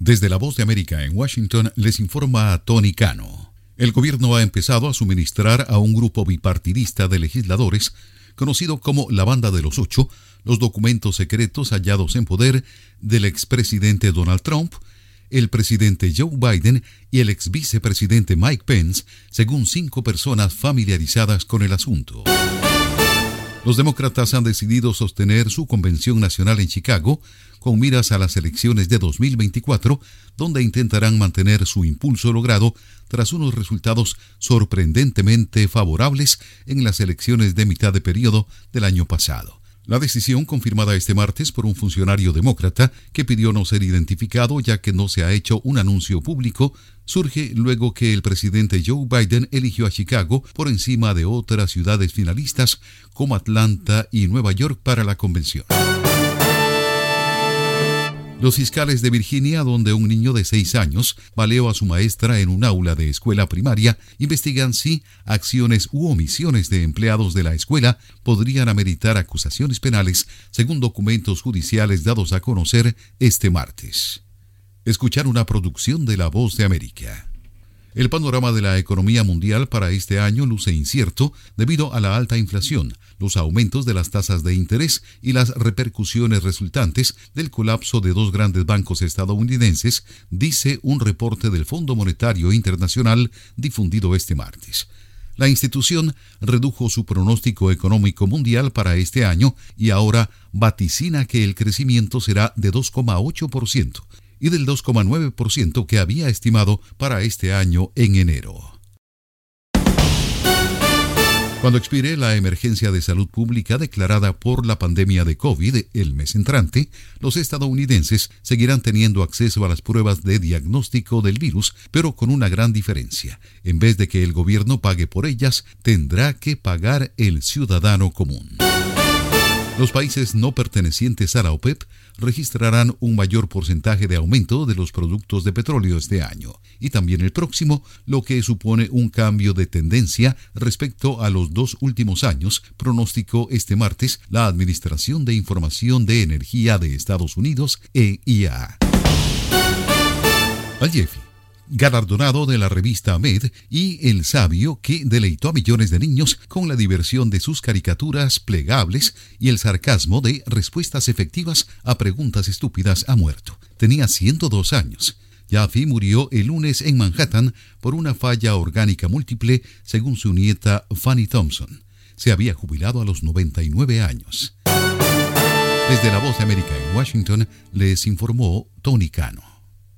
Desde la Voz de América en Washington les informa Tony Cano. El gobierno ha empezado a suministrar a un grupo bipartidista de legisladores, conocido como la Banda de los Ocho, los documentos secretos hallados en poder del expresidente Donald Trump, el presidente Joe Biden y el exvicepresidente Mike Pence, según 5 personas familiarizadas con el asunto. Los demócratas han decidido sostener su convención nacional en Chicago con miras a las elecciones de 2024, donde intentarán mantener su impulso logrado tras unos resultados sorprendentemente favorables en las elecciones de mitad de periodo del año pasado. La decisión, confirmada este martes por un funcionario demócrata que pidió no ser identificado ya que no se ha hecho un anuncio público, surge luego que el presidente Joe Biden eligió a Chicago por encima de otras ciudades finalistas como Atlanta y Nueva York para la convención. Los fiscales de Virginia, donde un niño de 6 años baleó a su maestra en un aula de escuela primaria, investigan si acciones u omisiones de empleados de la escuela podrían ameritar acusaciones penales, según documentos judiciales dados a conocer este martes. Escuchar una producción de La Voz de América. El panorama de la economía mundial para este año luce incierto debido a la alta inflación, los aumentos de las tasas de interés y las repercusiones resultantes del colapso de 2 grandes bancos estadounidenses, dice un reporte del Fondo Monetario Internacional difundido este martes. La institución redujo su pronóstico económico mundial para este año y ahora vaticina que el crecimiento será de 2,8%. Y del 2,9% que había estimado para este año en enero. Cuando expire la emergencia de salud pública declarada por la pandemia de COVID el mes entrante, los estadounidenses seguirán teniendo acceso a las pruebas de diagnóstico del virus, pero con una gran diferencia. En vez de que el gobierno pague por ellas, tendrá que pagar el ciudadano común. Los países no pertenecientes a la OPEP registrarán un mayor porcentaje de aumento de los productos de petróleo este año y también el próximo, lo que supone un cambio de tendencia respecto a los 2 últimos años, pronosticó este martes la Administración de Información de Energía de Estados Unidos, EIA. Al-Yefi, galardonado de la revista Med, y el sabio que deleitó a millones de niños con la diversión de sus caricaturas plegables y el sarcasmo de respuestas efectivas a preguntas estúpidas, ha muerto. Tenía 102 años. Yafi murió el lunes en Manhattan por una falla orgánica múltiple, según su nieta Fanny Thompson. Se había jubilado a los 99 años. Desde La Voz de América en Washington, les informó Tony Cano.